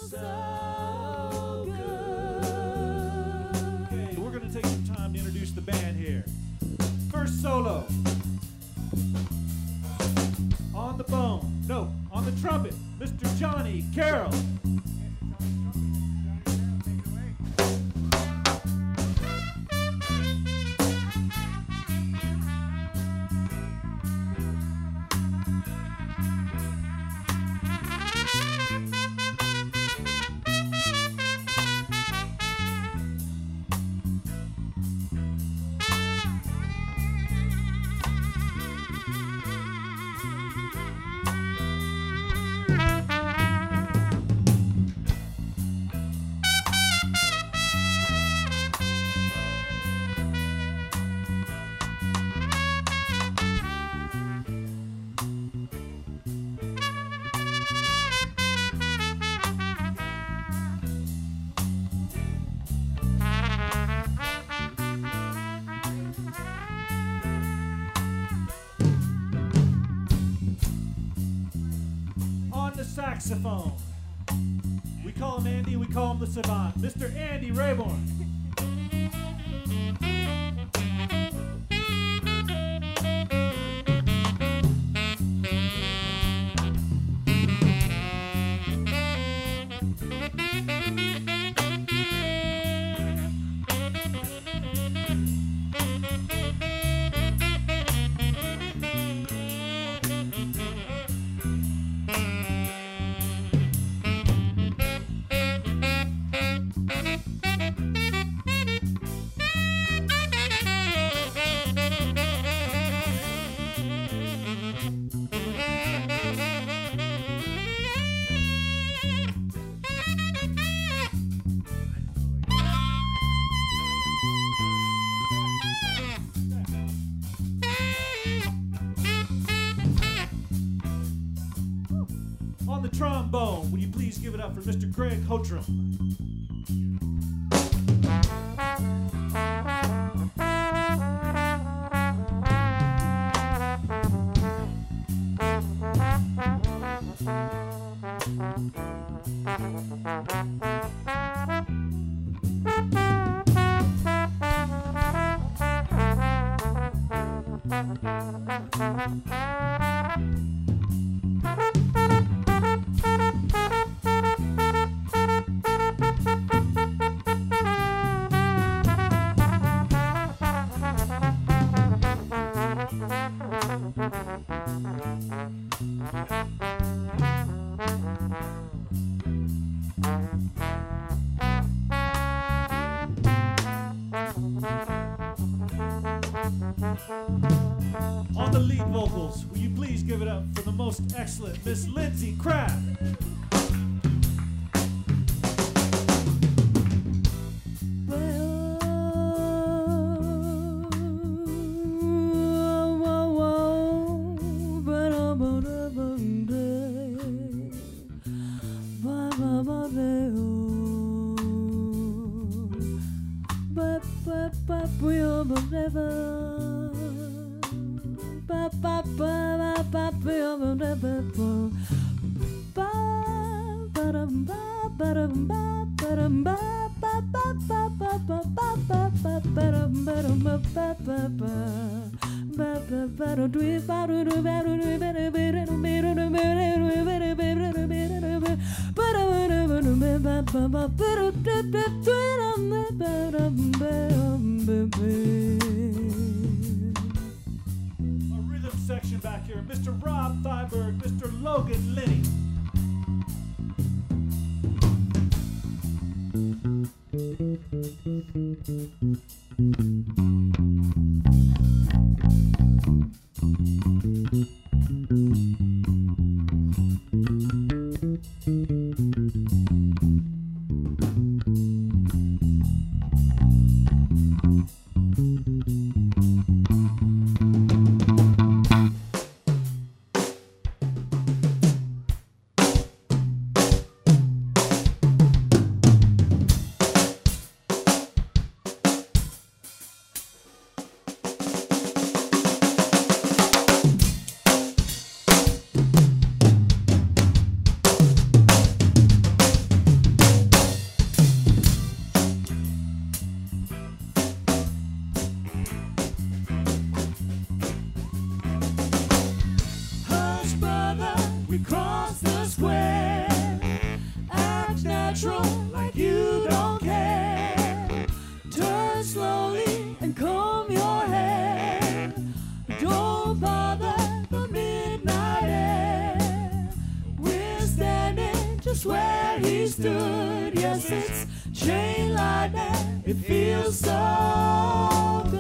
so good. Okay, we're going to take some time to introduce the band here. First solo. On the bone, no, on the trumpet, Mr. Johnny Carroll. Saxophone. We call him Andy, we call him the Savant. Mr. Andy Rayborn. On the trombone, will you please give it up for Mr. Craig Hotram? On the lead vocals, will you please give it up for the most excellent Miss Lindsay Crabb? Section back here, Mr. Rob Thyberg, Mr. Logan Linney. standing just where he stood. Yes, it's chain lightning. It feels so